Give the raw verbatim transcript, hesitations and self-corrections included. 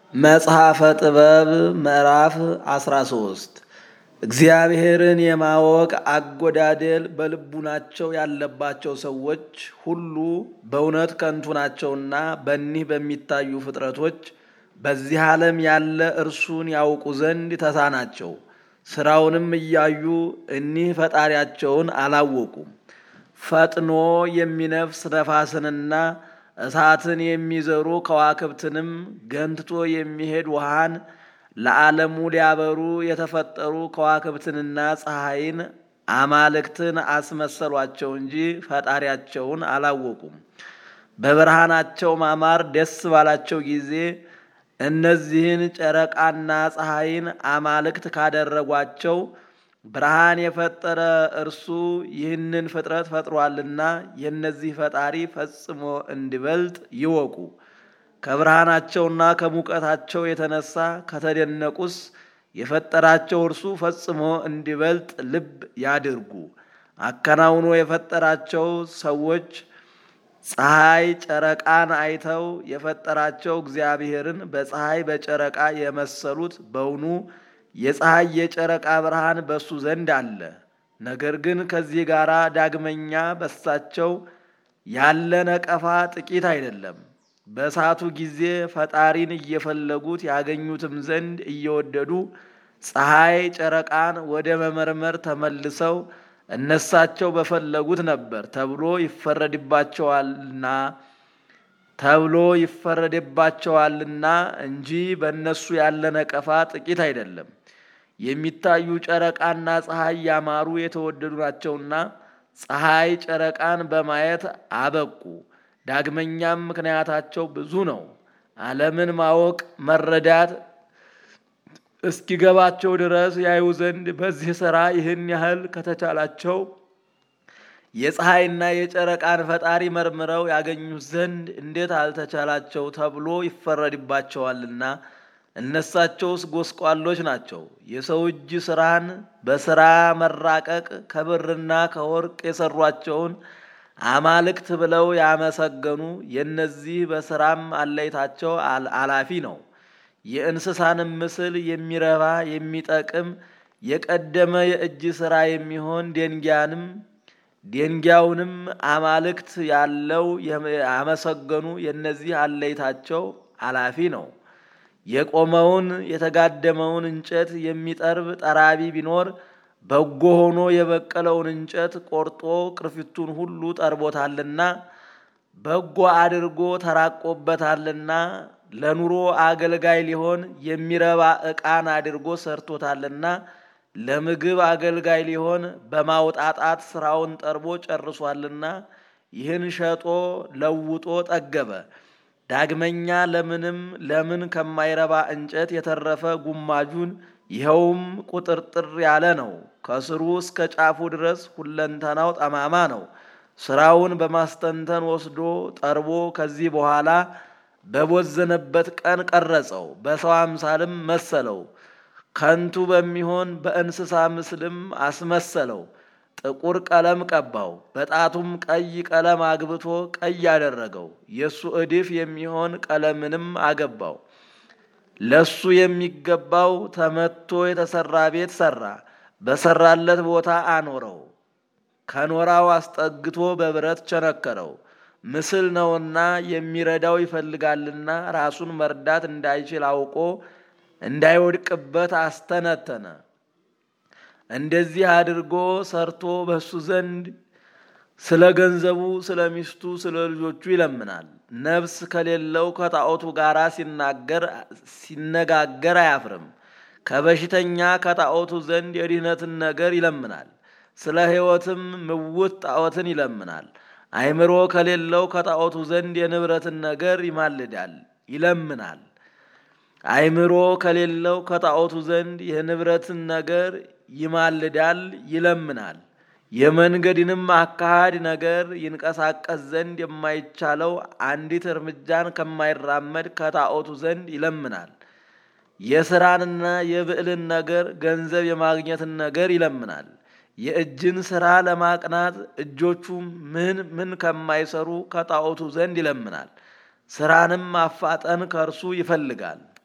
መጽሐፈ ጥበብ ምዕራፍ አስራ ሶስት እግዚአብሔርን የማወቅ አጎዳደል በልቡናቸው ያለባቸው ሰዎች ሁሉ በእውነት ከንቱ ናቸውና በእኒህ በሚታዩ ፍጥረቶች በዚህ ዓለም ያለ እርሱን ያውቁ ዘንድ ተሳናቸው። ሥራውንም እያዩ እኒህ ፈጣሪያቸውን አላወቁም። ፈጥኖ የሚነፍስ ነፋስንና እሳትን የሚዘሩ ከዋክብትንም ገንትቶ የሚሄድ ውሃን ለዓለሙ ሊያበሩ የተፈጠሩ ከዋክብትንና ፀሐይን አማልክትን አስመሰሏቸው እንጂ ፈጣሪያቸውን አላወቁም። በብርሃናቸው ማማር ደስ ባላቸው ጊዜ እነዚህን ጨረቃና ፀሐይን አማልክት ካደረጓቸው ብርሃን የፈጠረ እርሱ ይህንን ፍጥረት ፈጥሯልና የነዚህ ፈጣሪ ፈጽሞ እንዲበልጥ ይወቁ። ከብርሃናቸውና ከሙቀታቸው የተነሳ ከተደነቁስ የፈጠራቸው እርሱ ፈጽሞ እንዲበልጥ ልብ ያድርጉ። አከናውኖ የፈጠራቸው ሰዎች ፀሐይ ጨረቃን አይተው የፈጠራቸው እግዚአብሔርን በፀሐይ በጨረቃ የመሰሉት በውኑ የፀሐይ የጨረቃ ብርሃን በሱ ዘንድ አለ። ነገር ግን ከዚህ ጋር ዳግመኛ በሳቸው ያለ ነቀፋ ጥቂት አይደለም። በሳቱ ጊዜ ፈጣሪን እየፈለጉት ያገኙትም ዘንድ እየወደዱ ፀሐይ ጨረቃን ወደ መመርመር ተመልሰው እነሳቸው በፈለጉት ነበር ተብሎ ይፈረድባቸዋልና ተብሎ ይፈረድባቸዋልና እንጂ በእነሱ ያለ ነቀፋ ጥቂት አይደለም። የሚታዩ ጨረቃና ፀሐይ ያማሩ የተወደዱ ናቸውና ፀሐይ ጨረቃን በማየት አበቁ። ዳግመኛም ምክንያታቸው ብዙ ነው። ዓለምን ማወቅ መረዳት እስኪገባቸው ድረስ ያዩ ዘንድ በዚህ ሥራ ይህን ያህል ከተቻላቸው የፀሐይና የጨረቃን ፈጣሪ መርምረው ያገኙት ዘንድ እንዴት አልተቻላቸው ተብሎ ይፈረድባቸዋልና እነሳቸውስ ጎስቋሎች ናቸው። የሰው እጅ ሥራን በሥራ መራቀቅ ከብርና ከወርቅ የሰሯቸውን አማልክት ብለው ያመሰገኑ የነዚህ በሥራም አለይታቸው አላፊ ነው። የእንስሳንም ምስል የሚረባ የሚጠቅም የቀደመ የእጅ ሥራ የሚሆን ደንጊያንም ደንጊያውንም አማልክት ያለው ያመሰገኑ የነዚህ አለይታቸው አላፊ ነው። የቆመውን የተጋደመውን እንጨት የሚጠርብ ጠራቢ ቢኖር በጎ ሆኖ የበቀለውን እንጨት ቆርጦ ቅርፊቱን ሁሉ ጠርቦታልና በጎ አድርጎ ተራቆበታልና ለኑሮ አገልጋይ ሊሆን የሚረባ ዕቃን አድርጎ ሰርቶታልና ለምግብ አገልጋይ ሊሆን በማውጣጣት ስራውን ጠርቦ ጨርሷልና ይህን ሸጦ ለውጦ ጠገበ። ዳግመኛ ለምንም ለምን ከማይረባ እንጨት የተረፈ ጉማጁን ይኸውም ቁጥርጥር ያለ ነው። ከስሩ እስከ ጫፉ ድረስ ሁለንተናው ጠማማ ነው። ስራውን በማስተንተን ወስዶ ጠርቦ ከዚህ በኋላ በቦዘነበት ቀን ቀረጸው፣ በሰው አምሳልም መሰለው። ከንቱ በሚሆን በእንስሳ ምስልም አስመሰለው። ጥቁር ቀለም ቀባው፣ በጣቱም ቀይ ቀለም አግብቶ ቀይ አደረገው። የሱ እድፍ የሚሆን ቀለምንም አገባው። ለሱ የሚገባው ተመቶ የተሰራ ቤት ሰራ፣ በሰራለት ቦታ አኖረው። ከኖራው አስጠግቶ በብረት ቸነከረው። ምስል ነውና የሚረዳው ይፈልጋልና ራሱን መርዳት እንዳይችል አውቆ እንዳይወድቅበት አስተነተነ። እንደዚህ አድርጎ ሰርቶ በሱ ዘንድ ስለ ገንዘቡ፣ ስለ ሚስቱ፣ ስለ ልጆቹ ይለምናል። ነፍስ ከሌለው ከጣዖቱ ጋር ሲናገር ሲነጋገር አያፍርም። ከበሽተኛ ከጣዖቱ ዘንድ የድህነትን ነገር ይለምናል። ስለ ሕይወትም ምውት ጣዖትን ይለምናል። አእምሮ ከሌለው ከጣዖቱ ዘንድ የንብረትን ነገር ይማልዳል ይለምናል። አእምሮ ከሌለው ከጣዖቱ ዘንድ የንብረትን ነገር ይማልዳል ይለምናል። የመንገድንም አካሃድ ነገር ይንቀሳቀስ ዘንድ የማይቻለው አንዲት እርምጃን ከማይራመድ ከጣዖቱ ዘንድ ይለምናል። የሥራንና የብዕልን ነገር ገንዘብ የማግኘትን ነገር ይለምናል። የእጅን ሥራ ለማቅናት እጆቹ ምን ምን ከማይሰሩ ከጣዖቱ ዘንድ ይለምናል። ሥራንም ማፋጠን ከእርሱ ይፈልጋል።